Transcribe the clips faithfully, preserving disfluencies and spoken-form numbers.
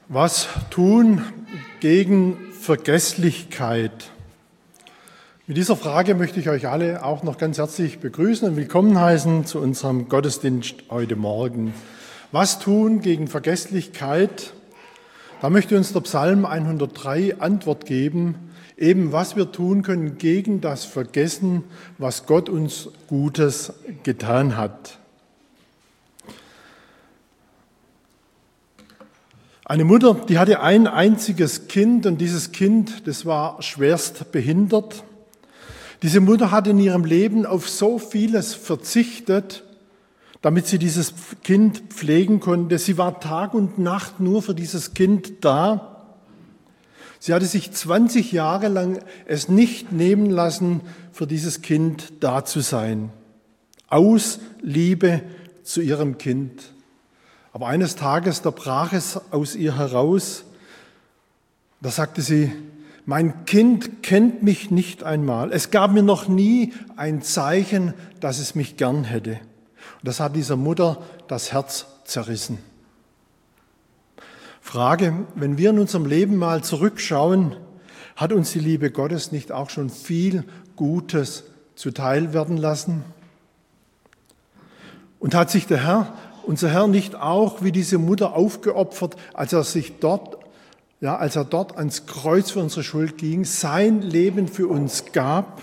Was tun gegen Vergesslichkeit? Mit dieser Frage möchte ich euch alle auch noch ganz herzlich begrüßen und willkommen heißen zu unserem Gottesdienst heute Morgen. Was tun gegen Vergesslichkeit? Da möchte uns der Psalm hundertdrei Antwort geben, eben was wir tun können gegen das Vergessen, was Gott uns Gutes getan hat. Eine Mutter, die hatte ein einziges Kind und dieses Kind, das war schwerst behindert. Diese Mutter hat in ihrem Leben auf so vieles verzichtet, damit sie dieses Kind pflegen konnte. Sie war Tag und Nacht nur für dieses Kind da. Sie hatte sich zwanzig Jahre lang es nicht nehmen lassen, für dieses Kind da zu sein. Aus Liebe zu ihrem Kind. Aber eines Tages, da brach es aus ihr heraus. Da sagte sie, mein Kind kennt mich nicht einmal. Es gab mir noch nie ein Zeichen, dass es mich gern hätte. Und das hat dieser Mutter das Herz zerrissen. Frage, wenn wir in unserem Leben mal zurückschauen, hat uns die Liebe Gottes nicht auch schon viel Gutes zuteil werden lassen? Und hat sich der Herr, unser Herr, nicht auch wie diese Mutter aufgeopfert, als er sich dort, ja, als er dort ans Kreuz für unsere Schuld ging, sein Leben für uns gab?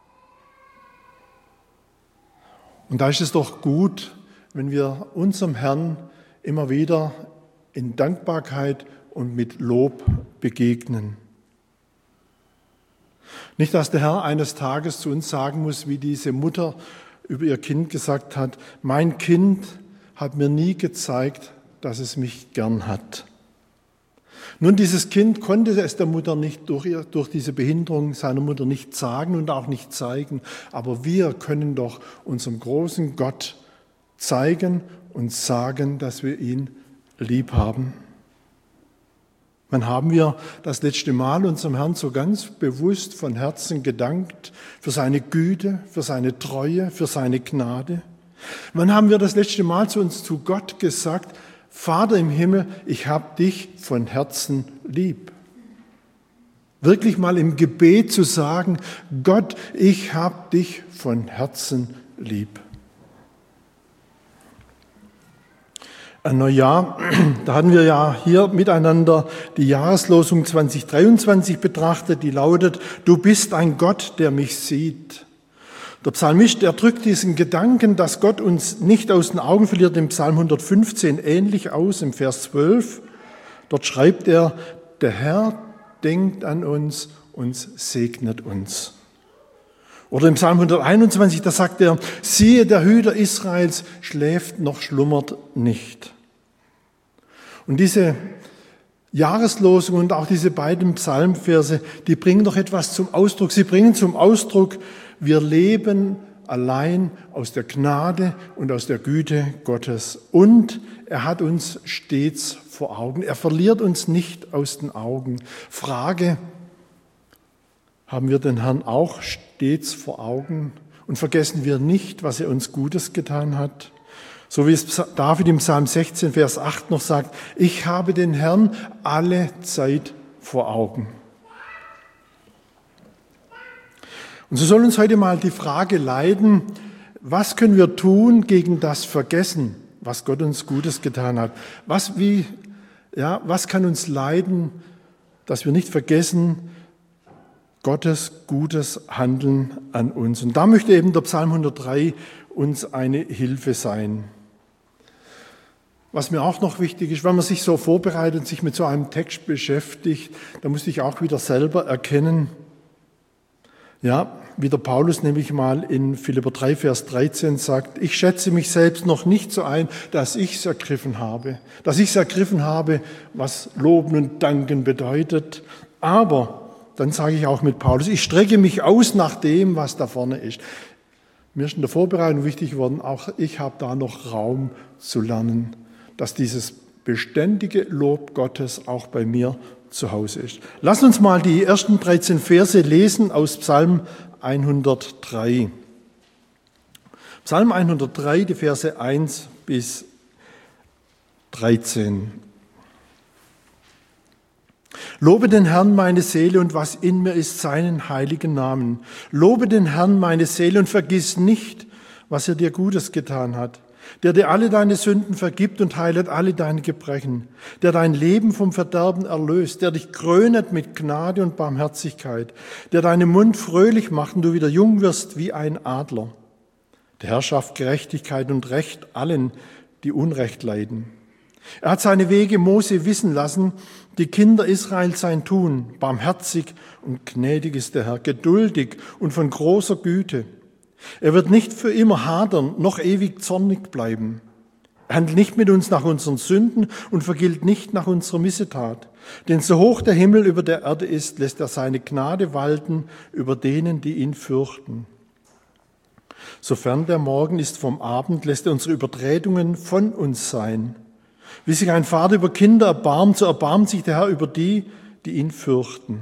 Und da ist es doch gut, wenn wir unserem Herrn immer wieder in Dankbarkeit und mit Lob begegnen. Nicht, dass der Herr eines Tages zu uns sagen muss, wie diese Mutter über ihr Kind gesagt hat, mein Kind hat mir nie gezeigt, dass es mich gern hat. Nun, dieses Kind konnte es der Mutter nicht durch, ihr, durch diese Behinderung seiner Mutter nicht sagen und auch nicht zeigen, aber wir können doch unserem großen Gott zeigen und sagen, dass wir ihn lieb haben. Wann haben wir das letzte Mal unserem Herrn so ganz bewusst von Herzen gedankt für seine Güte, für seine Treue, für seine Gnade? Wann haben wir das letzte Mal zu uns, zu Gott gesagt, Vater im Himmel, ich habe dich von Herzen lieb? Wirklich mal im Gebet zu sagen, Gott, ich habe dich von Herzen lieb. Ein Neujahr, da hatten wir ja hier miteinander die Jahreslosung zwanzig dreiundzwanzig betrachtet, die lautet, du bist ein Gott, der mich sieht. Der Psalmist, er drückt diesen Gedanken, dass Gott uns nicht aus den Augen verliert, im Psalm hundertfünfzehn ähnlich aus, im Vers zwölf. Dort schreibt er, der Herr denkt an uns und segnet uns. Oder im Psalm hunderteinundzwanzig, da sagt er, siehe, der Hüter Israels schläft noch schlummert nicht. Und diese Jahreslosung und auch diese beiden Psalmverse, die bringen doch etwas zum Ausdruck. Sie bringen zum Ausdruck, wir leben allein aus der Gnade und aus der Güte Gottes. Und er hat uns stets vor Augen. Er verliert uns nicht aus den Augen. Frage, haben wir den Herrn auch stets vor Augen? Und vergessen wir nicht, was er uns Gutes getan hat? So wie es David im Psalm sechzehn, Vers acht noch sagt, ich habe den Herrn alle Zeit vor Augen. Und so soll uns heute mal die Frage leiten, was können wir tun gegen das Vergessen, was Gott uns Gutes getan hat? Was, wie, ja, was kann uns leiten, dass wir nicht vergessen, Gottes gutes Handeln an uns? Und da möchte eben der Psalm hundertdrei uns eine Hilfe sein. Was mir auch noch wichtig ist, wenn man sich so vorbereitet und sich mit so einem Text beschäftigt, da muss ich auch wieder selber erkennen, ja, wie der Paulus nämlich mal in Philipper drei, Vers dreizehn sagt, ich schätze mich selbst noch nicht so ein, dass ich es ergriffen habe, dass ich es ergriffen habe, was Loben und Danken bedeutet. Aber, dann sage ich auch mit Paulus, ich strecke mich aus nach dem, was da vorne ist. Mir ist in der Vorbereitung wichtig geworden, auch ich habe da noch Raum zu lernen, dass dieses beständige Lob Gottes auch bei mir zu Hause ist. Lass uns mal die ersten dreizehn Verse lesen aus Psalm hundertdrei. Psalm hundertdrei, die Verse eins bis dreizehn. Lobe den Herrn, meine Seele, und was in mir ist, seinen heiligen Namen. Lobe den Herrn, meine Seele, und vergiss nicht, was er dir Gutes getan hat. Der dir alle deine Sünden vergibt und heilet alle deine Gebrechen. Der dein Leben vom Verderben erlöst. Der dich krönet mit Gnade und Barmherzigkeit. Der deinen Mund fröhlich macht und du wieder jung wirst wie ein Adler. Der Herr schafft Gerechtigkeit und Recht allen, die Unrecht leiden. Er hat seine Wege Mose wissen lassen, die Kinder Israels sein Tun. Barmherzig und gnädig ist der Herr, geduldig und von großer Güte. Er wird nicht für immer hadern, noch ewig zornig bleiben. Er handelt nicht mit uns nach unseren Sünden und vergilt nicht nach unserer Missetat. Denn so hoch der Himmel über der Erde ist, lässt er seine Gnade walten über denen, die ihn fürchten. Sofern der Morgen ist vom Abend, lässt er unsere Übertretungen von uns sein. Wie sich ein Vater über Kinder erbarmt, so erbarmt sich der Herr über die, die ihn fürchten.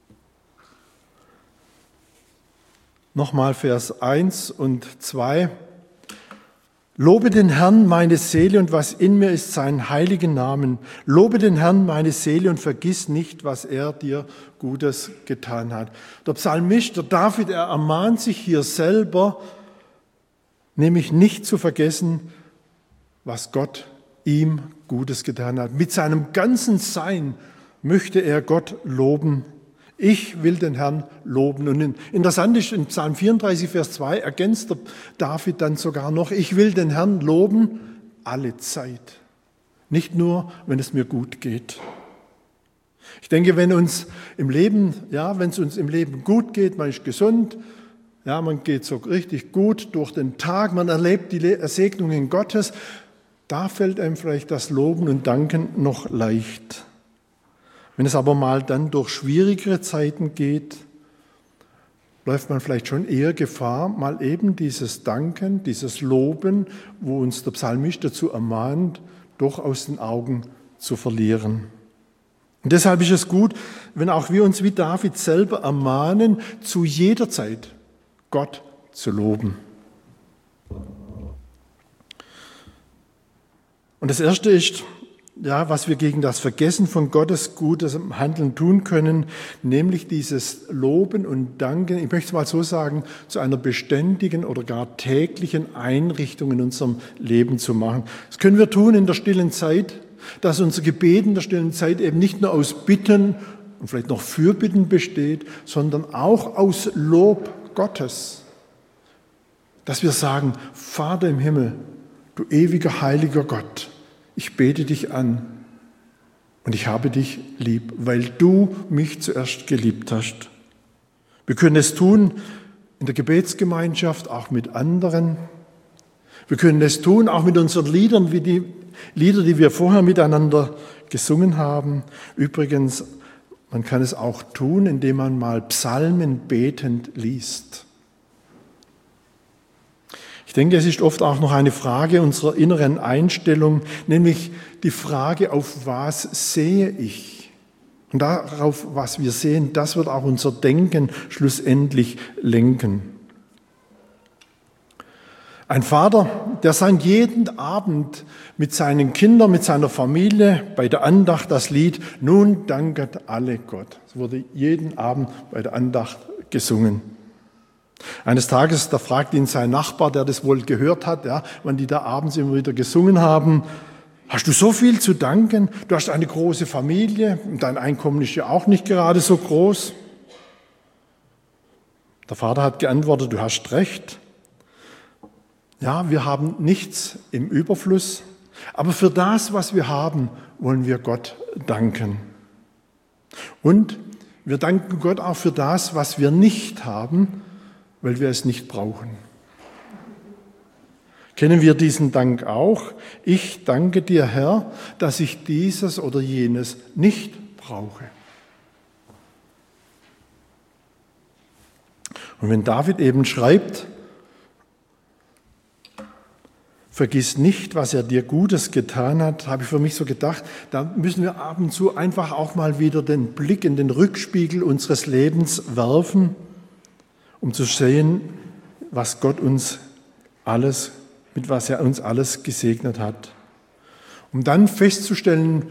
Nochmal Vers eins und zwei. Lobe den Herrn, meine Seele, und was in mir ist, seinen heiligen Namen. Lobe den Herrn, meine Seele, und vergiss nicht, was er dir Gutes getan hat. Der Psalmist, der David, er ermahnt sich hier selber, nämlich nicht zu vergessen, was Gott ihm Gutes getan hat. Mit seinem ganzen Sein möchte er Gott loben. Ich will den Herrn loben. Und interessant ist, in Psalm vierunddreißig, Vers zwei ergänzt der David dann sogar noch, ich will den Herrn loben alle Zeit. Nicht nur, wenn es mir gut geht. Ich denke, wenn uns im Leben, ja, wenn es uns im Leben gut geht, man ist gesund, ja, man geht so richtig gut durch den Tag, man erlebt die Segnungen Gottes, da fällt einem vielleicht das Loben und Danken noch leicht. Wenn es aber mal dann durch schwierigere Zeiten geht, läuft man vielleicht schon eher Gefahr, mal eben dieses Danken, dieses Loben, wo uns der Psalmist dazu ermahnt, doch aus den Augen zu verlieren. Und deshalb ist es gut, wenn auch wir uns wie David selber ermahnen, zu jeder Zeit Gott zu loben. Und das Erste ist, ja, was wir gegen das Vergessen von Gottes gutes Handeln tun können, nämlich dieses Loben und Danken, ich möchte es mal so sagen, zu einer beständigen oder gar täglichen Einrichtung in unserem Leben zu machen. Das können wir tun in der stillen Zeit, dass unser Gebet in der stillen Zeit eben nicht nur aus Bitten und vielleicht noch Fürbitten besteht, sondern auch aus Lob Gottes. Dass wir sagen, Vater im Himmel, du ewiger, heiliger Gott, ich bete dich an und ich habe dich lieb, weil du mich zuerst geliebt hast. Wir können es tun in der Gebetsgemeinschaft, auch mit anderen. Wir können es tun auch mit unseren Liedern, wie die Lieder, die wir vorher miteinander gesungen haben. Übrigens, man kann es auch tun, indem man mal Psalmen betend liest. Ich denke, es ist oft auch noch eine Frage unserer inneren Einstellung, nämlich die Frage, auf was sehe ich? Und darauf, was wir sehen, das wird auch unser Denken schlussendlich lenken. Ein Vater, der sang jeden Abend mit seinen Kindern, mit seiner Familie bei der Andacht das Lied Nun danket alle Gott. Es wurde jeden Abend bei der Andacht gesungen. Eines Tages, da fragt ihn sein Nachbar, der das wohl gehört hat, ja, wann die da abends immer wieder gesungen haben, hast du so viel zu danken? Du hast eine große Familie und dein Einkommen ist ja auch nicht gerade so groß. Der Vater hat geantwortet, du hast recht. Ja, wir haben nichts im Überfluss, aber für das, was wir haben, wollen wir Gott danken. Und wir danken Gott auch für das, was wir nicht haben, weil wir es nicht brauchen. Kennen wir diesen Dank auch? Ich danke dir, Herr, dass ich dieses oder jenes nicht brauche. Und wenn David eben schreibt, vergiss nicht, was er dir Gutes getan hat, habe ich für mich so gedacht, da müssen wir ab und zu einfach auch mal wieder den Blick in den Rückspiegel unseres Lebens werfen, um zu sehen, was Gott uns alles, mit was er uns alles gesegnet hat. Um dann festzustellen,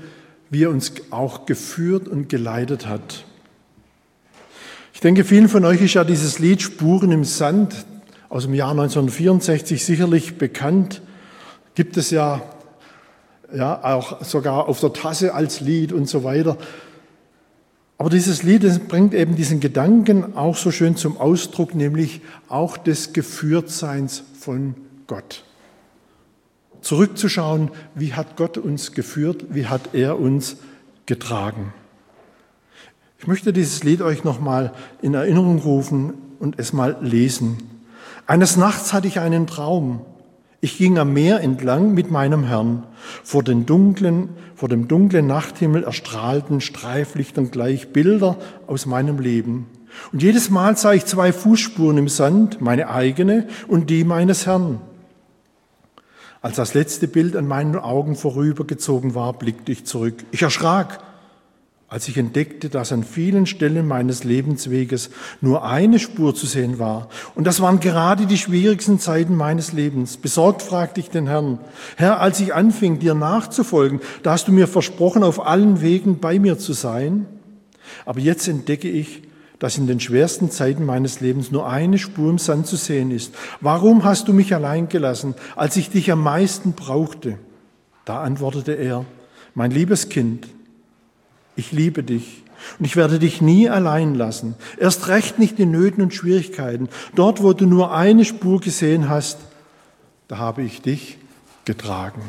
wie er uns auch geführt und geleitet hat. Ich denke, vielen von euch ist ja dieses Lied Spuren im Sand aus dem Jahr neunzehnhundertvierundsechzig sicherlich bekannt. Gibt es ja, ja auch sogar auf der Tasse als Lied und so weiter. Aber dieses Lied, das bringt eben diesen Gedanken auch so schön zum Ausdruck, nämlich auch des Geführtseins von Gott. Zurückzuschauen, wie hat Gott uns geführt, wie hat er uns getragen. Ich möchte dieses Lied euch nochmal in Erinnerung rufen und es mal lesen. Eines Nachts hatte ich einen Traum. Ich ging am Meer entlang mit meinem Herrn. Vor, den dunklen, vor dem dunklen Nachthimmel erstrahlten Streiflichtern gleich Bilder aus meinem Leben. Und jedes Mal sah ich zwei Fußspuren im Sand, meine eigene und die meines Herrn. Als das letzte Bild an meinen Augen vorübergezogen war, blickte ich zurück. Ich erschrak, als ich entdeckte, dass an vielen Stellen meines Lebensweges nur eine Spur zu sehen war. Und das waren gerade die schwierigsten Zeiten meines Lebens. Besorgt fragte ich den Herrn: Herr, als ich anfing, dir nachzufolgen, da hast du mir versprochen, auf allen Wegen bei mir zu sein. Aber jetzt entdecke ich, dass in den schwersten Zeiten meines Lebens nur eine Spur im Sand zu sehen ist. Warum hast du mich allein gelassen, als ich dich am meisten brauchte? Da antwortete er: Mein liebes Kind, ich liebe dich und ich werde dich nie allein lassen. Erst recht nicht in Nöten und Schwierigkeiten. Dort, wo du nur eine Spur gesehen hast, da habe ich dich getragen.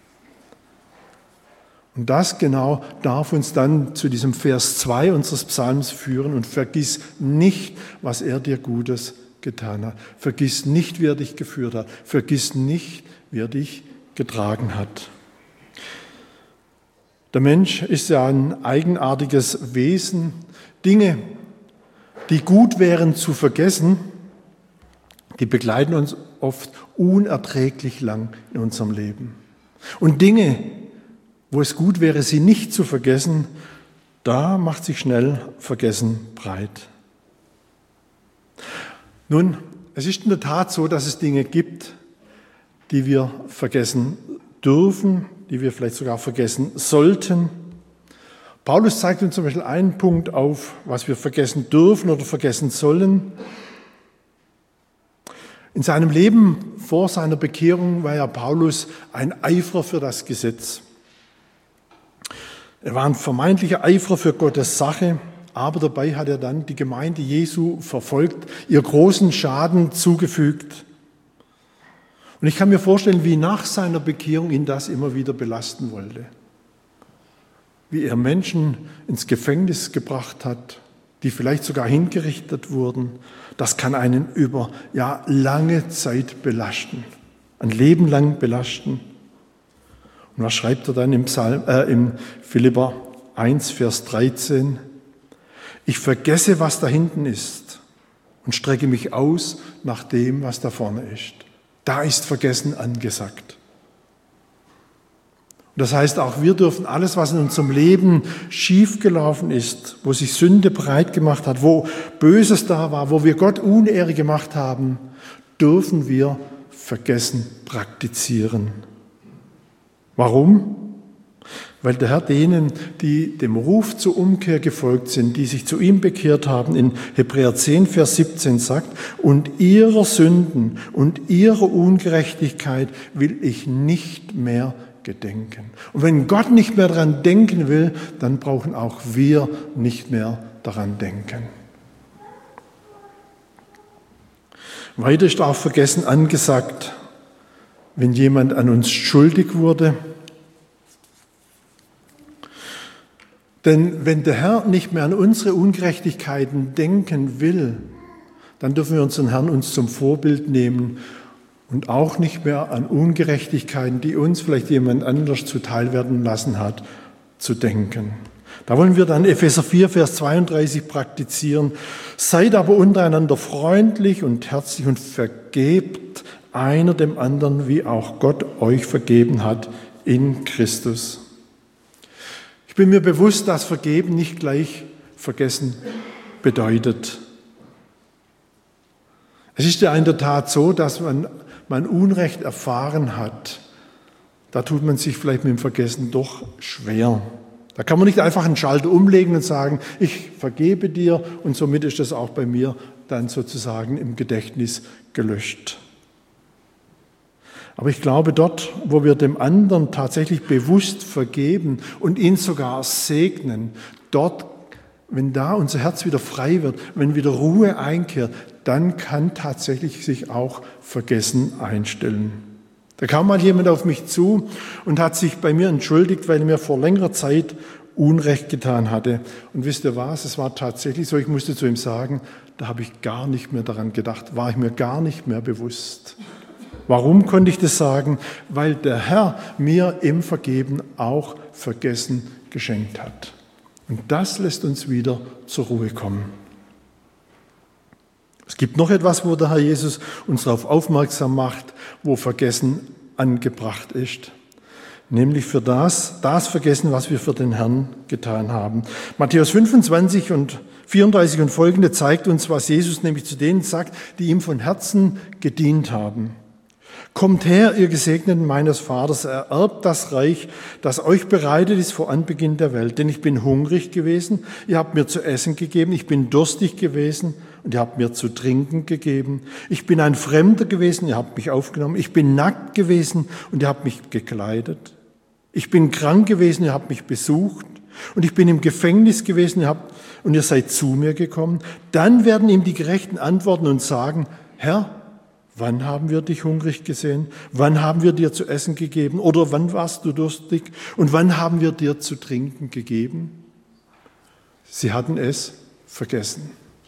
Und das genau darf uns dann zu diesem Vers zwei unseres Psalms führen. Und vergiss nicht, was er dir Gutes getan hat. Vergiss nicht, wie er dich geführt hat. Vergiss nicht, wie er dich getragen hat. Der Mensch ist ja ein eigenartiges Wesen. Dinge, die gut wären zu vergessen, die begleiten uns oft unerträglich lang in unserem Leben. Und Dinge, wo es gut wäre, sie nicht zu vergessen, da macht sich schnell Vergessen breit. Nun, es ist in der Tat so, dass es Dinge gibt, die wir vergessen dürfen, die wir vielleicht sogar vergessen sollten. Paulus zeigt uns zum Beispiel einen Punkt auf, was wir vergessen dürfen oder vergessen sollen. In seinem Leben vor seiner Bekehrung war ja Paulus ein Eiferer für das Gesetz. Er war ein vermeintlicher Eiferer für Gottes Sache, aber dabei hat er dann die Gemeinde Jesu verfolgt, ihr großen Schaden zugefügt. Und ich kann mir vorstellen, wie nach seiner Bekehrung ihn das immer wieder belasten wollte. Wie er Menschen ins Gefängnis gebracht hat, die vielleicht sogar hingerichtet wurden. Das kann einen über ja, lange Zeit belasten, ein Leben lang belasten. Und was schreibt er dann im, Psalm, äh, im Philipper eins, Vers dreizehn? Ich vergesse, was da hinten ist und strecke mich aus nach dem, was da vorne ist. Da ist Vergessen angesagt. Und das heißt, auch wir dürfen alles, was in unserem Leben schiefgelaufen ist, wo sich Sünde breit gemacht hat, wo Böses da war, wo wir Gott Unehre gemacht haben, dürfen wir Vergessen praktizieren. Warum? Weil der Herr denen, die dem Ruf zur Umkehr gefolgt sind, die sich zu ihm bekehrt haben, in Hebräer zehn, Vers siebzehn sagt, und ihrer Sünden und ihrer Ungerechtigkeit will ich nicht mehr gedenken. Und wenn Gott nicht mehr daran denken will, dann brauchen auch wir nicht mehr daran denken. Weiter ist auch Vergessen angesagt, wenn jemand an uns schuldig wurde. Denn wenn der Herr nicht mehr an unsere Ungerechtigkeiten denken will, dann dürfen wir unseren Herrn uns zum Vorbild nehmen und auch nicht mehr an Ungerechtigkeiten, die uns vielleicht jemand anders zuteil werden lassen hat, zu denken. Da wollen wir dann Epheser vier, Vers zweiunddreißig praktizieren. Seid aber untereinander freundlich und herzlich und vergebt einer dem anderen, wie auch Gott euch vergeben hat in Christus. Ich bin mir bewusst, dass Vergeben nicht gleich Vergessen bedeutet. Es ist ja in der Tat so, dass man, man Unrecht erfahren hat. Da tut man sich vielleicht mit dem Vergessen doch schwer. Da kann man nicht einfach einen Schalter umlegen und sagen, ich vergebe dir und somit ist das auch bei mir dann sozusagen im Gedächtnis gelöscht. Aber ich glaube, dort, wo wir dem anderen tatsächlich bewusst vergeben und ihn sogar segnen, dort, wenn da unser Herz wieder frei wird, wenn wieder Ruhe einkehrt, dann kann tatsächlich sich auch Vergessen einstellen. Da kam mal jemand auf mich zu und hat sich bei mir entschuldigt, weil er mir vor längerer Zeit Unrecht getan hatte. Und wisst ihr was, es war tatsächlich so, ich musste zu ihm sagen, da habe ich gar nicht mehr daran gedacht, war ich mir gar nicht mehr bewusst. Warum konnte ich das sagen? Weil der Herr mir im Vergeben auch Vergessen geschenkt hat. Und das lässt uns wieder zur Ruhe kommen. Es gibt noch etwas, wo der Herr Jesus uns darauf aufmerksam macht, wo Vergessen angebracht ist. Nämlich für das, das Vergessen, was wir für den Herrn getan haben. Matthäus fünfundzwanzig und vierunddreißig und folgende zeigt uns, was Jesus nämlich zu denen sagt, die ihm von Herzen gedient haben. Kommt her, ihr Gesegneten meines Vaters, ererbt das Reich, das euch bereitet ist vor Anbeginn der Welt. Denn ich bin hungrig gewesen, ihr habt mir zu essen gegeben, ich bin durstig gewesen und ihr habt mir zu trinken gegeben. Ich bin ein Fremder gewesen, ihr habt mich aufgenommen. Ich bin nackt gewesen und ihr habt mich gekleidet. Ich bin krank gewesen, ihr habt mich besucht. Und ich bin im Gefängnis gewesen, ihr habt, und ihr seid zu mir gekommen. Dann werden ihm die Gerechten antworten und sagen, Herr, wann haben wir dich hungrig gesehen? Wann haben wir dir zu essen gegeben? Oder wann warst du durstig? Und wann haben wir dir zu trinken gegeben? Sie hatten es vergessen,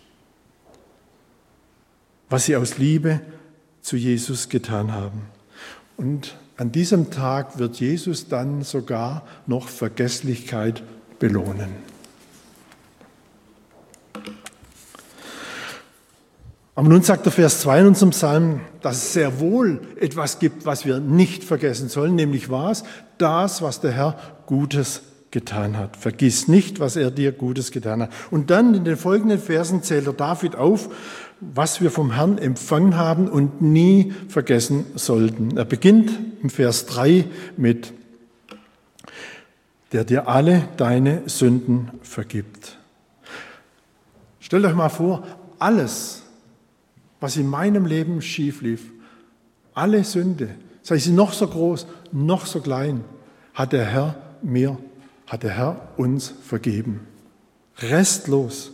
was sie aus Liebe zu Jesus getan haben. Und an diesem Tag wird Jesus dann sogar noch Vergesslichkeit belohnen. Aber nun sagt der Vers zwei in unserem Psalm, dass es sehr wohl etwas gibt, was wir nicht vergessen sollen, nämlich was? Das, was der Herr Gutes getan hat. Vergiss nicht, was er dir Gutes getan hat. Und dann in den folgenden Versen zählt er David auf, was wir vom Herrn empfangen haben und nie vergessen sollten. Er beginnt im Vers drei mit, der dir alle deine Sünden vergibt. Stellt euch mal vor, alles, was in meinem Leben schief lief, alle Sünde, sei sie noch so groß, noch so klein, hat der Herr mir, hat der Herr uns vergeben. Restlos.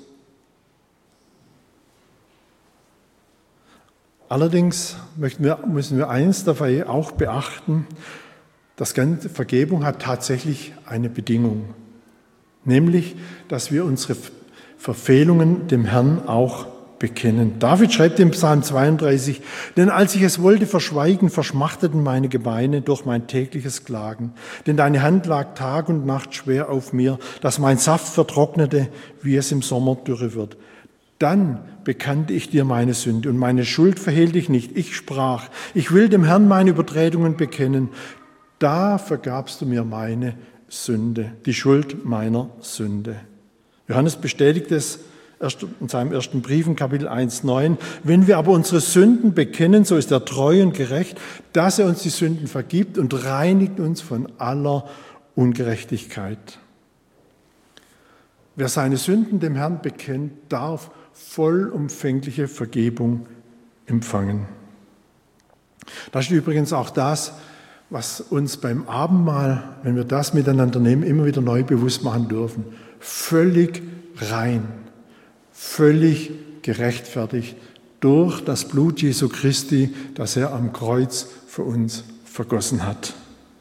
Allerdings möchten wir, müssen wir eins dabei auch beachten, das ganze Vergebung hat tatsächlich eine Bedingung, nämlich, dass wir unsere Verfehlungen dem Herrn auch bekennen. David schreibt im Psalm zweiunddreißig, denn als ich es wollte verschweigen, verschmachteten meine Gebeine durch mein tägliches Klagen. Denn deine Hand lag Tag und Nacht schwer auf mir, dass mein Saft vertrocknete, wie es im Sommer dürre wird. Dann bekannte ich dir meine Sünde und meine Schuld verhehlte ich nicht. Ich sprach, ich will dem Herrn meine Übertretungen bekennen. Da vergabst du mir meine Sünde, die Schuld meiner Sünde. Johannes bestätigt es in seinem ersten Brief in Kapitel eins, neun. Wenn wir aber unsere Sünden bekennen, so ist er treu und gerecht, dass er uns die Sünden vergibt und reinigt uns von aller Ungerechtigkeit. Wer seine Sünden dem Herrn bekennt, darf vollumfängliche Vergebung empfangen. Das ist übrigens auch das, was uns beim Abendmahl, wenn wir das miteinander nehmen, immer wieder neu bewusst machen dürfen. Völlig rein, völlig gerechtfertigt durch das Blut Jesu Christi, das er am Kreuz für uns vergossen hat.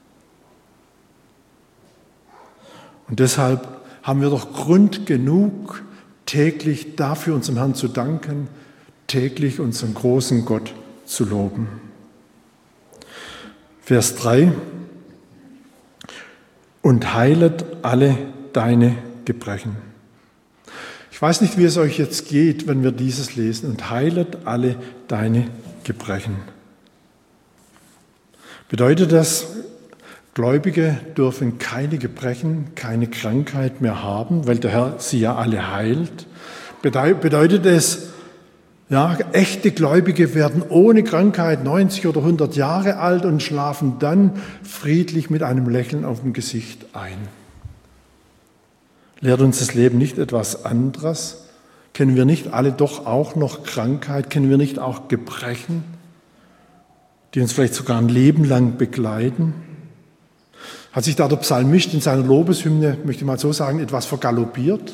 Und deshalb haben wir doch Grund genug, täglich dafür unserem Herrn zu danken, täglich unseren großen Gott zu loben. Vers drei. Und heilet alle deine Gebrechen. Ich weiß nicht, wie es euch jetzt geht, wenn wir dieses lesen. Und heilet alle deine Gebrechen. Bedeutet das, Gläubige dürfen keine Gebrechen, keine Krankheit mehr haben, weil der Herr sie ja alle heilt? Bedeutet es, ja, echte Gläubige werden ohne Krankheit neunzig oder hundert Jahre alt und schlafen dann friedlich mit einem Lächeln auf dem Gesicht ein? Lehrt uns das Leben nicht etwas anderes? Kennen wir nicht alle doch auch noch Krankheit? Kennen wir nicht auch Gebrechen, die uns vielleicht sogar ein Leben lang begleiten? Hat sich da der Psalmist in seiner Lobeshymne, möchte ich mal so sagen, etwas vergaloppiert?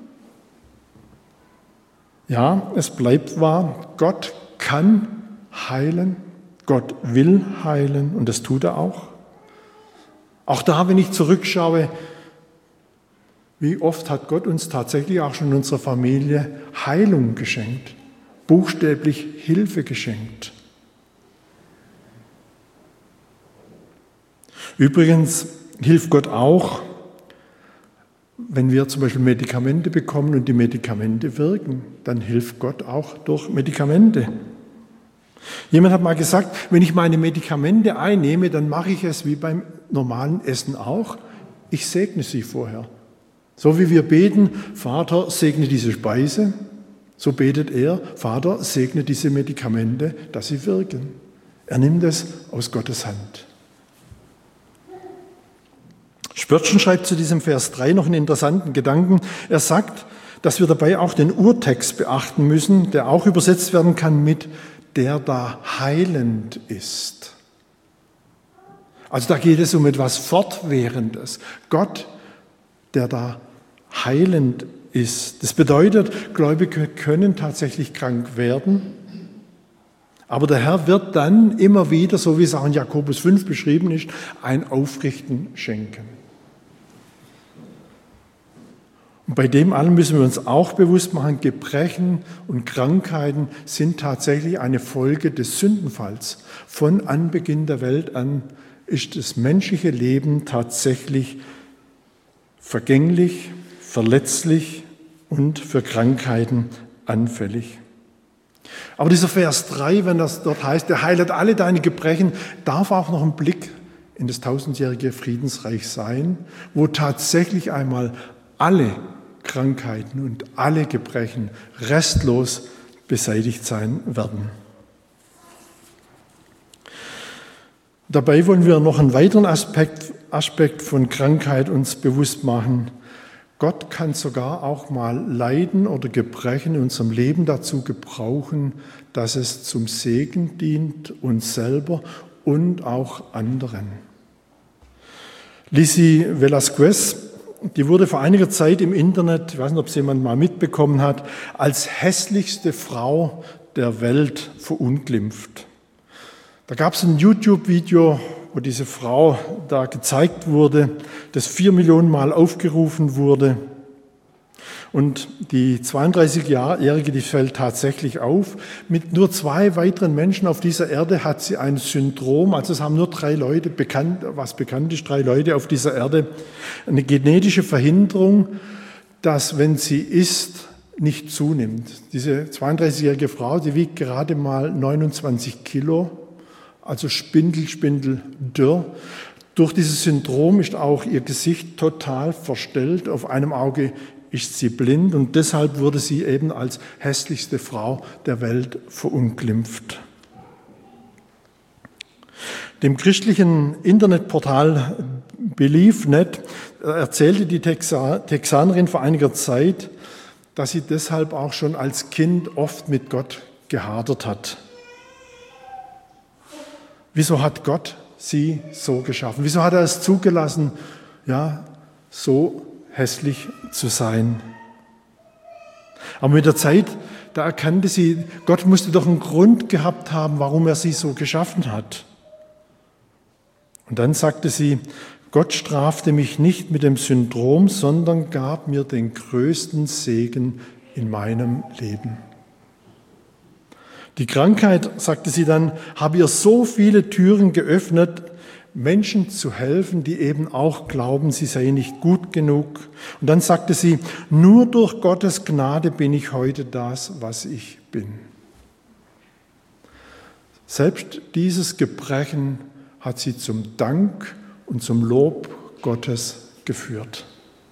Ja, es bleibt wahr, Gott kann heilen, Gott will heilen und das tut er auch. Auch da, wenn ich zurückschaue, wie oft hat Gott uns tatsächlich auch schon in unserer Familie Heilung geschenkt, buchstäblich Hilfe geschenkt. Übrigens hilft Gott auch, wenn wir zum Beispiel Medikamente bekommen und die Medikamente wirken, dann hilft Gott auch durch Medikamente. Jemand hat mal gesagt, wenn ich meine Medikamente einnehme, dann mache ich es wie beim normalen Essen auch. Ich segne sie vorher. So wie wir beten, Vater, segne diese Speise, so betet er, Vater, segne diese Medikamente, dass sie wirken. Er nimmt es aus Gottes Hand. Spörtchen schreibt zu diesem Vers drei noch einen interessanten Gedanken. Er sagt, dass wir dabei auch den Urtext beachten müssen, der auch übersetzt werden kann mit der da heilend ist. Also da geht es um etwas Fortwährendes. Gott, der da heilend ist. Das bedeutet, Gläubige können tatsächlich krank werden, aber der Herr wird dann immer wieder, so wie es auch in Jakobus fünf beschrieben ist, ein Aufrichten schenken. Und bei dem allen müssen wir uns auch bewusst machen, Gebrechen und Krankheiten sind tatsächlich eine Folge des Sündenfalls. Von Anbeginn der Welt an ist das menschliche Leben tatsächlich vergänglich, verletzlich und für Krankheiten anfällig. Aber dieser Vers drei, wenn das dort heißt, der heilet alle deine Gebrechen, darf auch noch ein Blick in das tausendjährige Friedensreich sein, wo tatsächlich einmal alle Krankheiten und alle Gebrechen restlos beseitigt sein werden. Dabei wollen wir noch einen weiteren Aspekt, Aspekt von Krankheit uns bewusst machen. Gott kann sogar auch mal Leiden oder Gebrechen in unserem Leben dazu gebrauchen, dass es zum Segen dient, uns selber und auch anderen. Lizzie Velasquez, die wurde vor einiger Zeit im Internet, ich weiß nicht, ob es jemand mal mitbekommen hat, als hässlichste Frau der Welt verunglimpft. Da gab es ein YouTube-Video, wo diese Frau da gezeigt wurde, das vier Millionen Mal aufgerufen wurde. Und die zweiunddreißigjährige, die fällt tatsächlich auf. Mit nur zwei weiteren Menschen auf dieser Erde hat sie ein Syndrom, also es haben nur drei Leute, bekannt, was bekannt ist, drei Leute auf dieser Erde, eine genetische Verhinderung, dass, wenn sie isst, nicht zunimmt. Diese zweiunddreißigjährige Frau, die wiegt gerade mal neunundzwanzig Kilo, also spindel, spindel, dürr. Durch dieses Syndrom ist auch ihr Gesicht total verstellt. Auf einem Auge ist sie blind und deshalb wurde sie eben als hässlichste Frau der Welt verunglimpft. Dem christlichen Internetportal Believe Punkt net erzählte die Texanerin vor einiger Zeit, dass sie deshalb auch schon als Kind oft mit Gott gehadert hat. Wieso hat Gott sie so geschaffen? Wieso hat er es zugelassen, ja, so hässlich zu sein? Aber mit der Zeit, da erkannte sie, Gott musste doch einen Grund gehabt haben, warum er sie so geschaffen hat. Und dann sagte sie, Gott strafte mich nicht mit dem Syndrom, sondern gab mir den größten Segen in meinem Leben. Die Krankheit, sagte sie dann, habe ihr so viele Türen geöffnet, Menschen zu helfen, die eben auch glauben, sie seien nicht gut genug. Und dann sagte sie, nur durch Gottes Gnade bin ich heute das, was ich bin. Selbst dieses Gebrechen hat sie zum Dank und zum Lob Gottes geführt.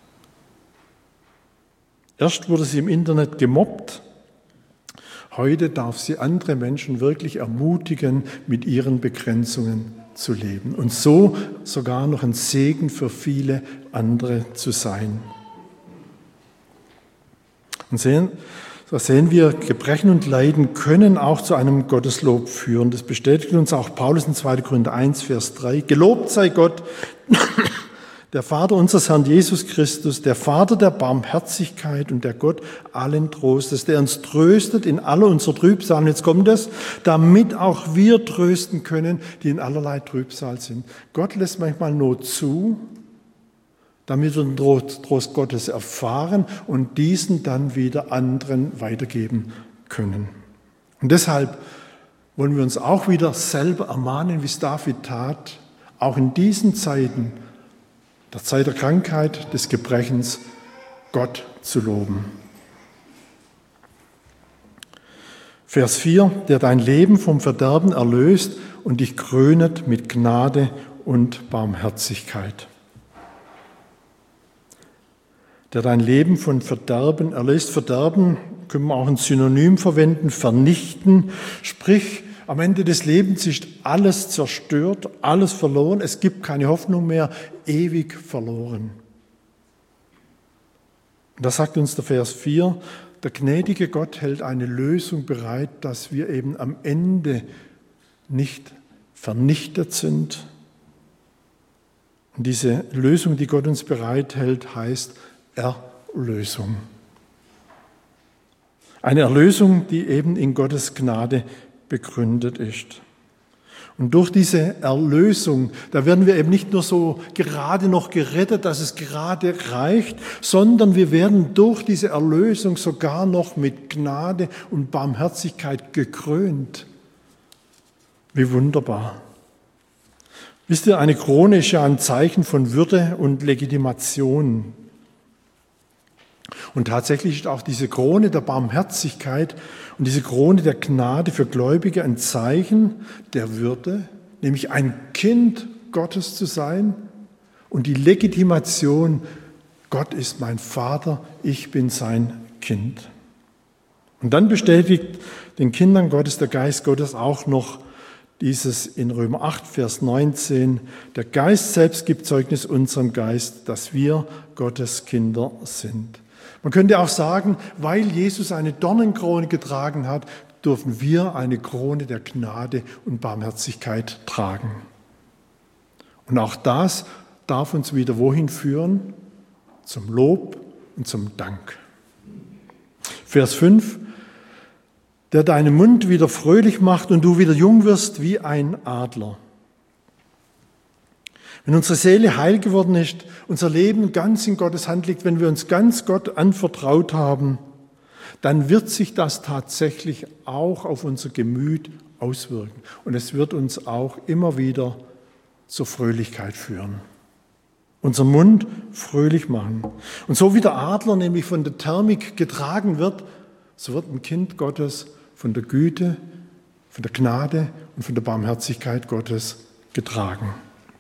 Erst wurde sie im Internet gemobbt. Heute darf sie andere Menschen wirklich ermutigen, mit ihren Begrenzungen zu leben und so sogar noch ein Segen für viele andere zu sein. Und sehen, da sehen wir, Gebrechen und Leiden können auch zu einem Gotteslob führen. Das bestätigt uns auch Paulus in zweiter Korinther eins, Vers drei. Gelobt sei Gott, der Vater unseres Herrn Jesus Christus, der Vater der Barmherzigkeit und der Gott allen Trostes, der uns tröstet in aller unserer Trübsal. Und jetzt kommt es, damit auch wir trösten können, die in allerlei Trübsal sind. Gott lässt manchmal Not zu, damit wir den Trost Gottes erfahren und diesen dann wieder anderen weitergeben können. Und deshalb wollen wir uns auch wieder selber ermahnen, wie es David tat, auch in diesen Zeiten, der Zeit der Krankheit, des Gebrechens, Gott zu loben. Vers vier, der dein Leben vom Verderben erlöst und dich krönet mit Gnade und Barmherzigkeit. Der dein Leben von Verderben erlöst. Verderben können wir auch ein Synonym verwenden, vernichten. Sprich, am Ende des Lebens ist alles zerstört, alles verloren. Es gibt keine Hoffnung mehr, ewig verloren. Und da sagt uns der Vers vier, der gnädige Gott hält eine Lösung bereit, dass wir eben am Ende nicht vernichtet sind. Und diese Lösung, die Gott uns bereithält, heißt Erlösung. Eine Erlösung, die eben in Gottes Gnade begründet ist. Und durch diese Erlösung, da werden wir eben nicht nur so gerade noch gerettet, dass es gerade reicht, sondern wir werden durch diese Erlösung sogar noch mit Gnade und Barmherzigkeit gekrönt. Wie wunderbar. Wisst ihr, eine Krone ist ja ein Zeichen von Würde und Legitimation. Und tatsächlich ist auch diese Krone der Barmherzigkeit und diese Krone der Gnade für Gläubige ein Zeichen der Würde, nämlich ein Kind Gottes zu sein und die Legitimation, Gott ist mein Vater, ich bin sein Kind. Und dann bestätigt den Kindern Gottes, der Geist Gottes auch noch dieses in Römer acht, Vers neunzehn, der Geist selbst gibt Zeugnis unserem Geist, dass wir Gottes Kinder sind. Man könnte auch sagen, weil Jesus eine Dornenkrone getragen hat, dürfen wir eine Krone der Gnade und Barmherzigkeit tragen. Und auch das darf uns wieder wohin führen? Zum Lob und zum Dank. Vers fünf, der deinen Mund wieder fröhlich macht und du wieder jung wirst wie ein Adler. Wenn unsere Seele heil geworden ist, unser Leben ganz in Gottes Hand liegt, wenn wir uns ganz Gott anvertraut haben, dann wird sich das tatsächlich auch auf unser Gemüt auswirken. Und es wird uns auch immer wieder zur Fröhlichkeit führen. Unser Mund fröhlich machen. Und so wie der Adler nämlich von der Thermik getragen wird, so wird ein Kind Gottes von der Güte, von der Gnade und von der Barmherzigkeit Gottes getragen.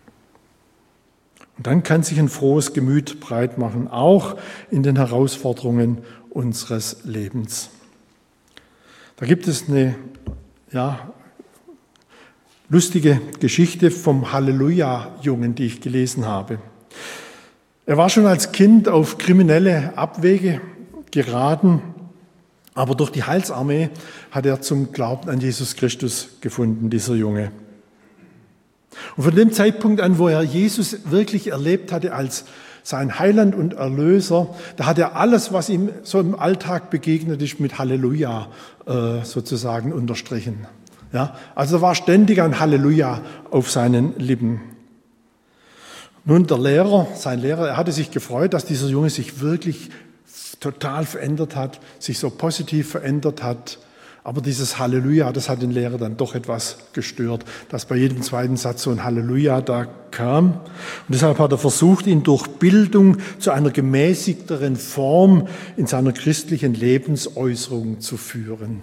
Und dann kann sich ein frohes Gemüt breit machen, auch in den Herausforderungen unseres Lebens. Da gibt es eine ja, lustige Geschichte vom Halleluja-Jungen, die ich gelesen habe. Er war schon als Kind auf kriminelle Abwege geraten, aber durch die Heilsarmee hat er zum Glauben an Jesus Christus gefunden, dieser Junge. Und von dem Zeitpunkt an, wo er Jesus wirklich erlebt hatte als sein Heiland und Erlöser, da hat er alles, was ihm so im Alltag begegnet ist, mit Halleluja äh, sozusagen unterstrichen. Ja, also war ständig ein Halleluja auf seinen Lippen. Nun, der Lehrer, sein Lehrer, er hatte sich gefreut, dass dieser Junge sich wirklich total verändert hat, sich so positiv verändert hat. Aber dieses Halleluja, das hat den Lehrer dann doch etwas gestört, dass bei jedem zweiten Satz so ein Halleluja da kam. Und deshalb hat er versucht, ihn durch Bildung zu einer gemäßigteren Form in seiner christlichen Lebensäußerung zu führen.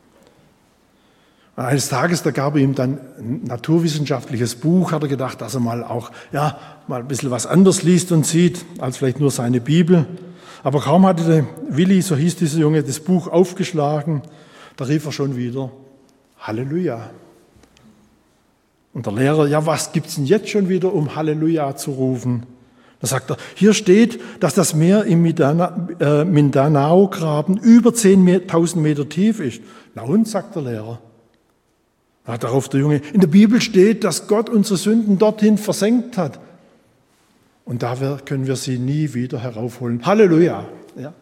Und eines Tages, da gab er ihm dann ein naturwissenschaftliches Buch, hat er gedacht, dass er mal auch ja, mal ein bisschen was anderes liest und sieht, als vielleicht nur seine Bibel. Aber kaum hatte der Willi, so hieß dieser Junge, das Buch aufgeschlagen, da rief er schon wieder Halleluja. Und der Lehrer, ja, was gibt's denn jetzt schon wieder, um Halleluja zu rufen? Da sagt er, hier steht, dass das Meer im äh, Mindanao-Graben über zehntausend Meter tief ist. Na und, sagt der Lehrer. Na, darauf der Junge, in der Bibel steht, dass Gott unsere Sünden dorthin versenkt hat. Und da können wir sie nie wieder heraufholen. Halleluja! Ja.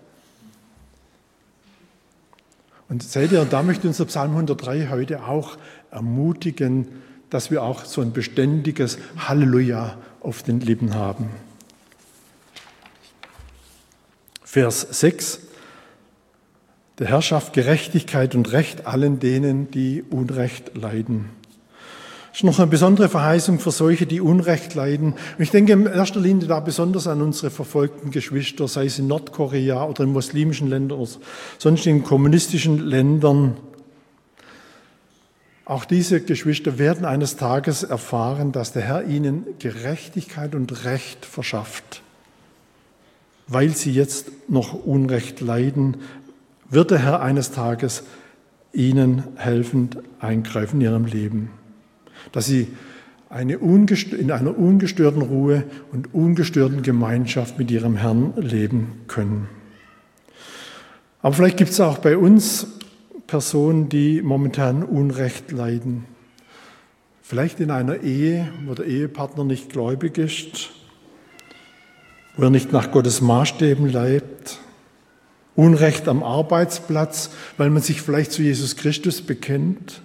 Und seht ihr, da möchte uns der Psalm hundertdrei heute auch ermutigen, dass wir auch so ein beständiges Halleluja auf den Lippen haben. Vers sechs. Der Herr schafft Gerechtigkeit und Recht allen denen, die Unrecht leiden. Das ist noch eine besondere Verheißung für solche, die Unrecht leiden. Und ich denke in erster Linie da besonders an unsere verfolgten Geschwister, sei es in Nordkorea oder in muslimischen Ländern oder sonst in kommunistischen Ländern. Auch diese Geschwister werden eines Tages erfahren, dass der Herr ihnen Gerechtigkeit und Recht verschafft. Weil sie jetzt noch Unrecht leiden, wird der Herr eines Tages ihnen helfend eingreifen in ihrem Leben. Dass sie eine in einer ungestörten Ruhe und ungestörten Gemeinschaft mit ihrem Herrn leben können. Aber vielleicht gibt es auch bei uns Personen, die momentan Unrecht leiden. Vielleicht in einer Ehe, wo der Ehepartner nicht gläubig ist, wo er nicht nach Gottes Maßstäben lebt. Unrecht am Arbeitsplatz, weil man sich vielleicht zu Jesus Christus bekennt.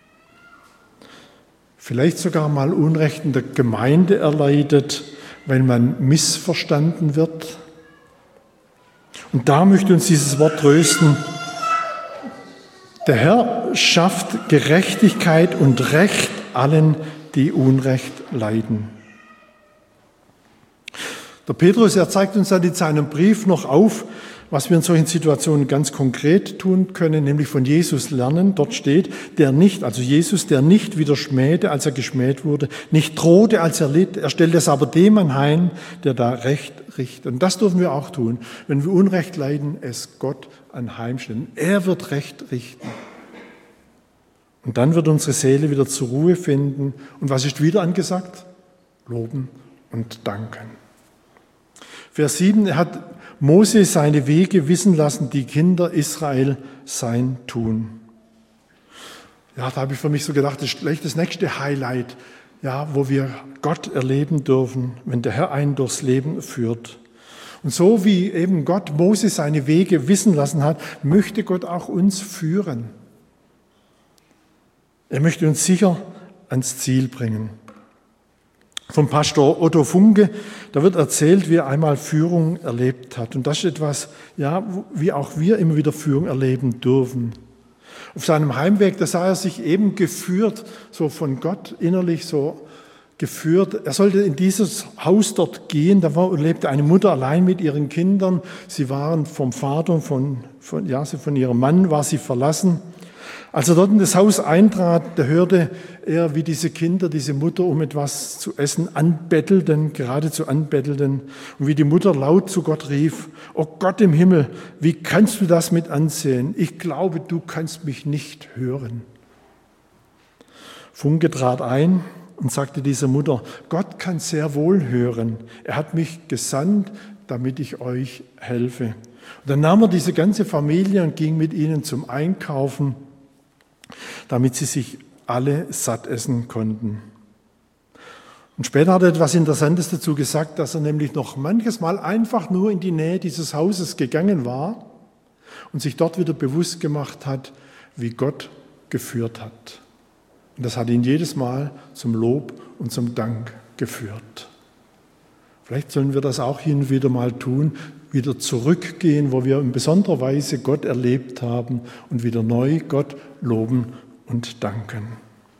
Vielleicht sogar mal Unrecht in der Gemeinde erleidet, weil man missverstanden wird. Und da möchte uns dieses Wort trösten. Der Herr schafft Gerechtigkeit und Recht allen, die Unrecht leiden. Der Petrus, er zeigt uns dann in seinem Brief noch auf, was wir in solchen Situationen ganz konkret tun können, nämlich von Jesus lernen. Dort steht, der nicht, also Jesus, der nicht wieder schmähte, als er geschmäht wurde, nicht drohte, als er litt, er stellte es aber dem anheim, der da Recht richtet. Und das dürfen wir auch tun, wenn wir Unrecht leiden, es Gott anheimstellen. Er wird Recht richten. Und dann wird unsere Seele wieder zur Ruhe finden. Und was ist wieder angesagt? Loben und danken. Vers sieben, er hat Mose seine Wege wissen lassen, die Kinder Israel sein tun. Ja, da habe ich für mich so gedacht, das ist gleich das nächste Highlight, ja, wo wir Gott erleben dürfen, wenn der Herr einen durchs Leben führt. Und so wie eben Gott Mose seine Wege wissen lassen hat, möchte Gott auch uns führen. Er möchte uns sicher ans Ziel bringen. Vom Pastor Otto Funke, da wird erzählt, wie er einmal Führung erlebt hat. Und das ist etwas, ja, wie auch wir immer wieder Führung erleben dürfen. Auf seinem Heimweg, da sah er sich eben geführt, so von Gott innerlich so geführt. Er sollte in dieses Haus dort gehen, da war, lebte eine Mutter allein mit ihren Kindern. Sie waren vom Vater, von, von, ja, von ihrem Mann war sie verlassen. Als er dort in das Haus eintrat, da hörte er, wie diese Kinder, diese Mutter um etwas zu essen anbettelten, geradezu anbettelten, und wie die Mutter laut zu Gott rief, »O Gott im Himmel, wie kannst du das mit ansehen? Ich glaube, du kannst mich nicht hören.« Funke trat ein und sagte dieser Mutter, »Gott kann sehr wohl hören. Er hat mich gesandt, damit ich euch helfe.« Und dann nahm er diese ganze Familie und ging mit ihnen zum Einkaufen, damit sie sich alle satt essen konnten. Und später hat er etwas Interessantes dazu gesagt, dass er nämlich noch manches Mal einfach nur in die Nähe dieses Hauses gegangen war und sich dort wieder bewusst gemacht hat, wie Gott geführt hat. Und das hat ihn jedes Mal zum Lob und zum Dank geführt. Vielleicht sollen wir das auch hin und wieder mal tun, wieder zurückgehen, wo wir in besonderer Weise Gott erlebt haben und wieder neu Gott loben und danken.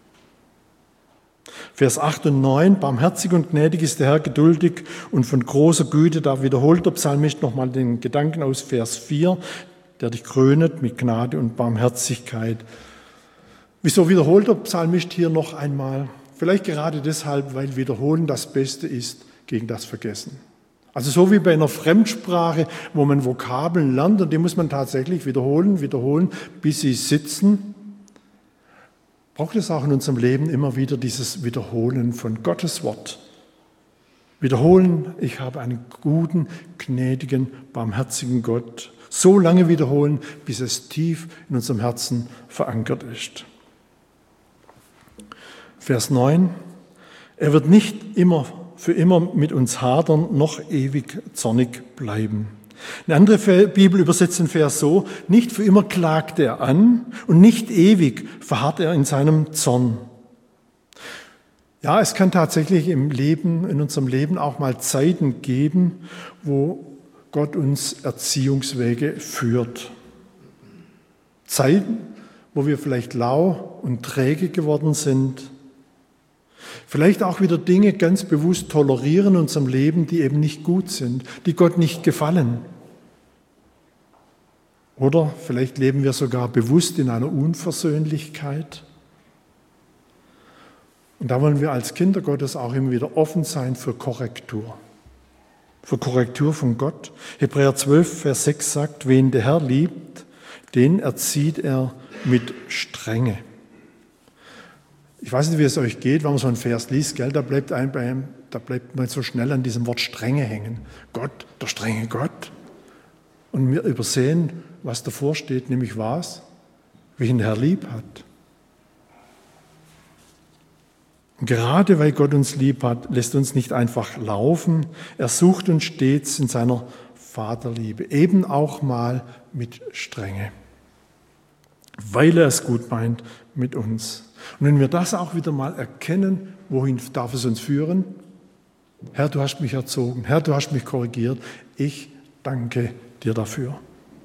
Vers acht und neun, barmherzig und gnädig ist der Herr, geduldig und von großer Güte. Da wiederholt der Psalmist nochmal den Gedanken aus Vers vier, der dich krönet mit Gnade und Barmherzigkeit. Wieso wiederholt der Psalmist hier noch einmal? Vielleicht gerade deshalb, weil Wiederholen das Beste ist gegen das Vergessen. Also so wie bei einer Fremdsprache, wo man Vokabeln lernt und die muss man tatsächlich wiederholen, wiederholen, bis sie sitzen, braucht es auch in unserem Leben immer wieder dieses Wiederholen von Gottes Wort. Wiederholen, ich habe einen guten, gnädigen, barmherzigen Gott. So lange wiederholen, bis es tief in unserem Herzen verankert ist. Vers neun. Er wird nicht immer für immer mit uns hadern, noch ewig zornig bleiben. Eine andere Bibel übersetzt den Vers so: Nicht für immer klagt er an und nicht ewig verharrt er in seinem Zorn. Ja, es kann tatsächlich im Leben, in unserem Leben auch mal Zeiten geben, wo Gott uns Erziehungswege führt. Zeiten, wo wir vielleicht lau und träge geworden sind. Vielleicht auch wieder Dinge ganz bewusst tolerieren in unserem Leben, die eben nicht gut sind, die Gott nicht gefallen. Oder vielleicht leben wir sogar bewusst in einer Unversöhnlichkeit. Und da wollen wir als Kinder Gottes auch immer wieder offen sein für Korrektur. Für Korrektur von Gott. Hebräer zwölf, Vers sechs sagt, wen der Herr liebt, den erzieht er mit Strenge. Ich weiß nicht, wie es euch geht, wenn man so einen Vers liest, gell, da bleibt ein, beim, da bleibt man so schnell an diesem Wort Strenge hängen. Gott, der strenge Gott. Und wir übersehen, was davor steht, nämlich was? Wen der Herr lieb hat. Und gerade weil Gott uns lieb hat, lässt uns nicht einfach laufen. Er sucht uns stets in seiner Vaterliebe, eben auch mal mit Strenge, weil er es gut meint mit uns. Und wenn wir das auch wieder mal erkennen, wohin darf es uns führen? Herr, du hast mich erzogen. Herr, du hast mich korrigiert. Ich danke dir dafür.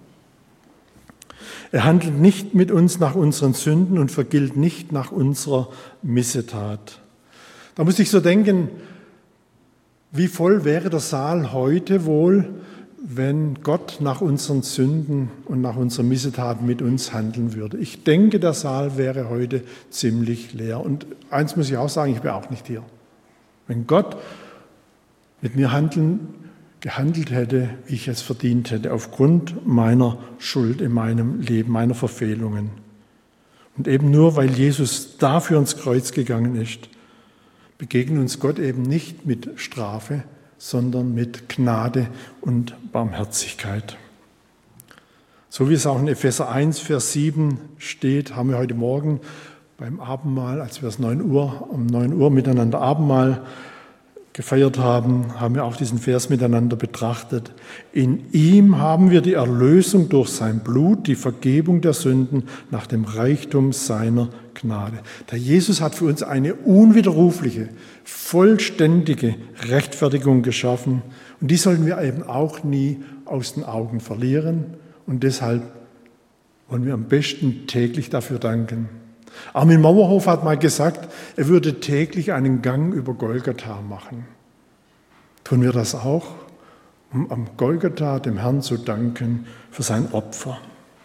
Er handelt nicht mit uns nach unseren Sünden und vergilt nicht nach unserer Missetat. Da muss ich so denken, wie voll wäre der Saal heute wohl, wenn Gott nach unseren Sünden und nach unserer Missetat mit uns handeln würde. Ich denke, der Saal wäre heute ziemlich leer. Und eins muss ich auch sagen, ich wäre auch nicht hier. Wenn Gott mit mir handeln, gehandelt hätte, wie ich es verdient hätte, aufgrund meiner Schuld in meinem Leben, meiner Verfehlungen. Und eben nur, weil Jesus dafür ins Kreuz gegangen ist, begegnet uns Gott eben nicht mit Strafe, sondern mit Gnade und Barmherzigkeit. So wie es auch in Epheser eins, Vers sieben steht, haben wir heute Morgen beim Abendmahl, als wir es neun Uhr, um neun Uhr miteinander Abendmahl gefeiert haben, haben wir auch diesen Vers miteinander betrachtet. In ihm haben wir die Erlösung durch sein Blut, die Vergebung der Sünden nach dem Reichtum seiner Gnade. Der Jesus hat für uns eine unwiderrufliche, vollständige Rechtfertigung geschaffen. Und die sollten wir eben auch nie aus den Augen verlieren. Und deshalb wollen wir am besten täglich dafür danken. Armin Mauerhof hat mal gesagt, er würde täglich einen Gang über Golgatha machen. Tun wir das auch, um am Golgatha dem Herrn zu danken für sein Opfer.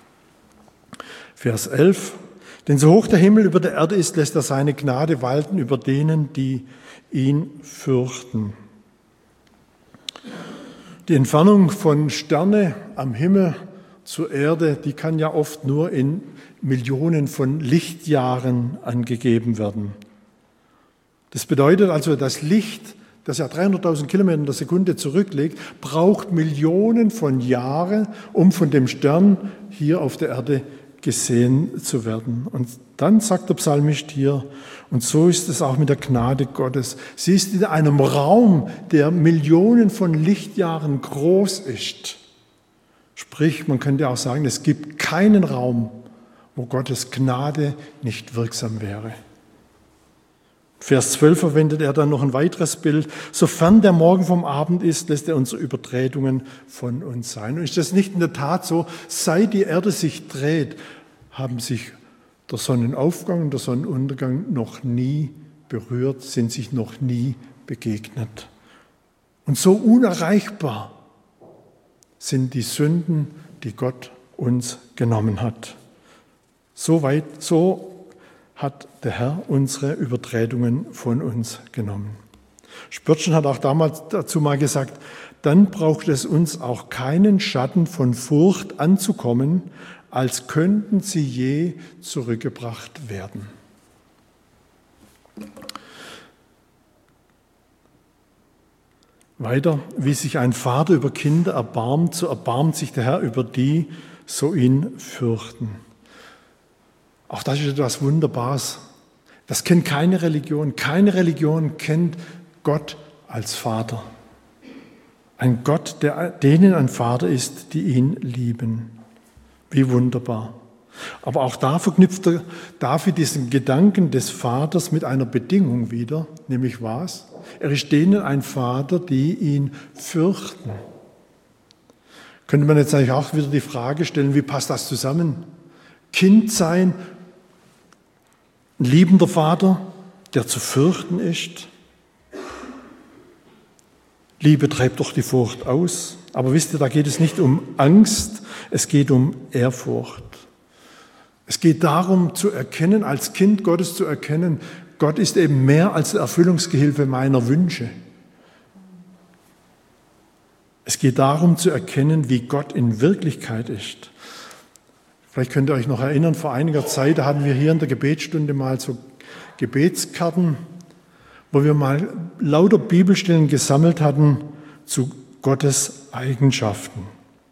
Vers elf. Denn so hoch der Himmel über der Erde ist, lässt er seine Gnade walten über denen, die ihn fürchten. Die Entfernung von Sterne am Himmel zur Erde, die kann ja oft nur in Millionen von Lichtjahren angegeben werden. Das bedeutet also, das Licht, das ja dreihunderttausend Kilometer in der Sekunde zurücklegt, braucht Millionen von Jahren, um von dem Stern hier auf der Erde gesehen zu werden. Und dann sagt der Psalmist hier, und so ist es auch mit der Gnade Gottes. Sie ist in einem Raum, der Millionen von Lichtjahren groß ist. Sprich, man könnte auch sagen, es gibt keinen Raum, wo Gottes Gnade nicht wirksam wäre. Vers zwölf verwendet er dann noch ein weiteres Bild. Sofern der Morgen vom Abend ist, lässt er unsere Übertretungen von uns sein. Und ist das nicht in der Tat so? Seit die Erde sich dreht, haben sich der Sonnenaufgang und der Sonnenuntergang noch nie berührt, sind sich noch nie begegnet. Und so unerreichbar sind die Sünden, die Gott uns genommen hat. So weit, so hat der Herr unsere Übertretungen von uns genommen. Spörtchen hat auch damals dazu mal gesagt, dann braucht es uns auch keinen Schatten von Furcht anzukommen, als könnten sie je zurückgebracht werden. Weiter, wie sich ein Vater über Kinder erbarmt, so erbarmt sich der Herr über die, so ihn fürchten. Auch das ist etwas Wunderbares. Das kennt keine Religion. Keine Religion kennt Gott als Vater. Ein Gott, der denen ein Vater ist, die ihn lieben. Wie wunderbar. Aber auch da verknüpft David diesen Gedanken des Vaters mit einer Bedingung wieder, nämlich was? Er ist denen ein Vater, die ihn fürchten. Könnte man jetzt eigentlich auch wieder die Frage stellen, wie passt das zusammen? Kind sein, ein liebender Vater, der zu fürchten ist. Liebe treibt doch die Furcht aus. Aber wisst ihr, da geht es nicht um Angst, es geht um Ehrfurcht. Es geht darum zu erkennen, als Kind Gottes zu erkennen, Gott ist eben mehr als Erfüllungsgehilfe meiner Wünsche. Es geht darum zu erkennen, wie Gott in Wirklichkeit ist. Vielleicht könnt ihr euch noch erinnern, vor einiger Zeit, da hatten wir hier in der Gebetsstunde mal so Gebetskarten, wo wir mal lauter Bibelstellen gesammelt hatten zu Gottes Eigenschaften.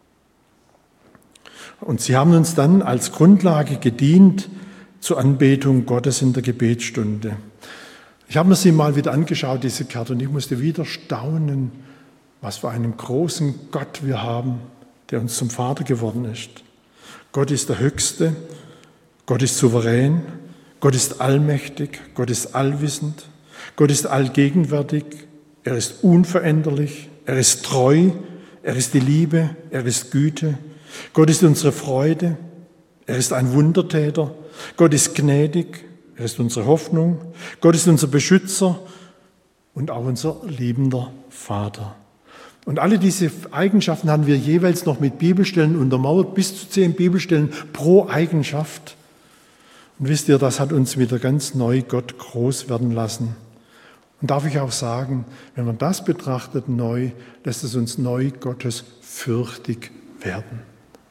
Und sie haben uns dann als Grundlage gedient zur Anbetung Gottes in der Gebetsstunde. Ich habe mir sie mal wieder angeschaut, diese Karte, und ich musste wieder staunen, was für einen großen Gott wir haben, der uns zum Vater geworden ist. Gott ist der Höchste, Gott ist souverän, Gott ist allmächtig, Gott ist allwissend, Gott ist allgegenwärtig, er ist unveränderlich, er ist treu, er ist die Liebe, er ist Güte. Gott ist unsere Freude, er ist ein Wundertäter, Gott ist gnädig, er ist unsere Hoffnung, Gott ist unser Beschützer und auch unser liebender Vater. Und alle diese Eigenschaften haben wir jeweils noch mit Bibelstellen untermauert, bis zu zehn Bibelstellen pro Eigenschaft. Und wisst ihr, das hat uns wieder ganz neu Gott groß werden lassen. Und darf ich auch sagen, wenn man das betrachtet neu, lässt es uns neu Gottes fürchtig werden.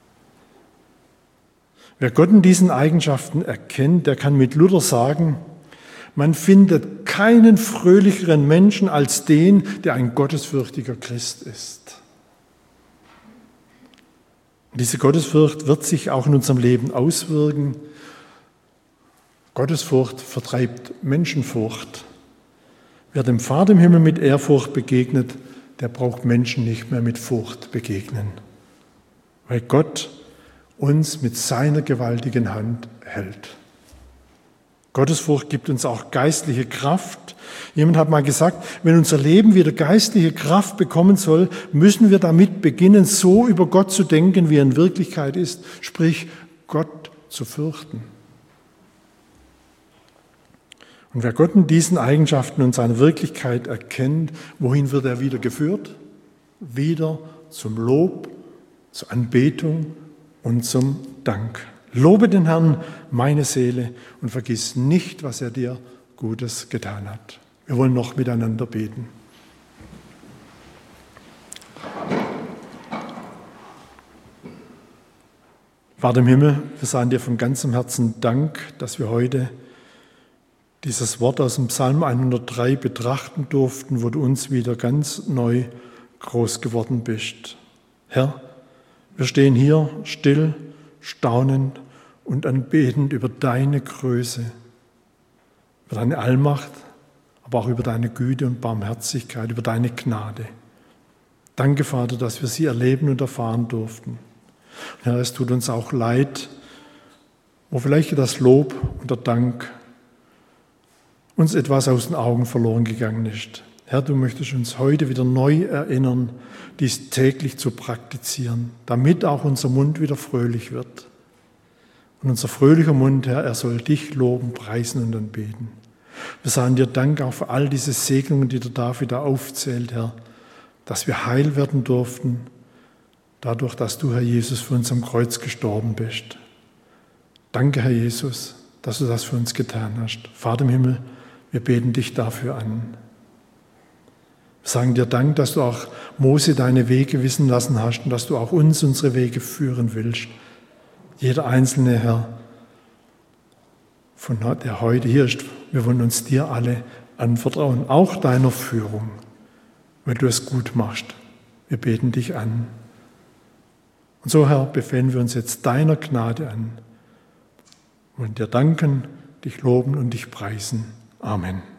Wer Gott in diesen Eigenschaften erkennt, der kann mit Luther sagen, man findet keinen fröhlicheren Menschen als den, der ein gottesfürchtiger Christ ist. Und diese Gottesfurcht wird sich auch in unserem Leben auswirken. Gottesfurcht vertreibt Menschenfurcht. Wer dem Vater im Himmel mit Ehrfurcht begegnet, der braucht Menschen nicht mehr mit Furcht begegnen, weil Gott uns mit seiner gewaltigen Hand hält. Gottesfurcht gibt uns auch geistliche Kraft. Jemand hat mal gesagt, wenn unser Leben wieder geistliche Kraft bekommen soll, müssen wir damit beginnen, so über Gott zu denken, wie er in Wirklichkeit ist, sprich Gott zu fürchten. Und wer Gott in diesen Eigenschaften und seiner Wirklichkeit erkennt, wohin wird er wieder geführt? Wieder zum Lob, zur Anbetung und zum Dank. Lobe den Herrn, meine Seele, und vergiss nicht, was er dir Gutes getan hat. Wir wollen noch miteinander beten. Vater im Himmel, wir sagen dir von ganzem Herzen Dank, dass wir heute dieses Wort aus dem Psalm hundertdrei betrachten durften, wo du uns wieder ganz neu groß geworden bist. Herr, wir stehen hier still, staunend und anbetend über deine Größe, über deine Allmacht, aber auch über deine Güte und Barmherzigkeit, über deine Gnade. Danke, Vater, dass wir sie erleben und erfahren durften. Und Herr, es tut uns auch leid, wo vielleicht das Lob und der Dank uns etwas aus den Augen verloren gegangen ist. Herr, du möchtest uns heute wieder neu erinnern, dies täglich zu praktizieren, damit auch unser Mund wieder fröhlich wird. Und unser fröhlicher Mund, Herr, er soll dich loben, preisen und anbeten. Wir sagen dir Dank auch für all diese Segnungen, die der David da aufzählt, Herr, dass wir heil werden durften, dadurch, dass du, Herr Jesus, für uns am Kreuz gestorben bist. Danke, Herr Jesus, dass du das für uns getan hast. Vater im Himmel, wir beten dich dafür an. Wir sagen dir Dank, dass du auch Mose deine Wege wissen lassen hast und dass du auch uns unsere Wege führen willst. Jeder einzelne, Herr, von der heute hier ist, wir wollen uns dir alle anvertrauen, auch deiner Führung. weil du es gut machst. Wir beten dich an. Und so, Herr, befehlen wir uns jetzt deiner Gnade an. Wir wollen dir danken, dich loben und dich preisen. Amen.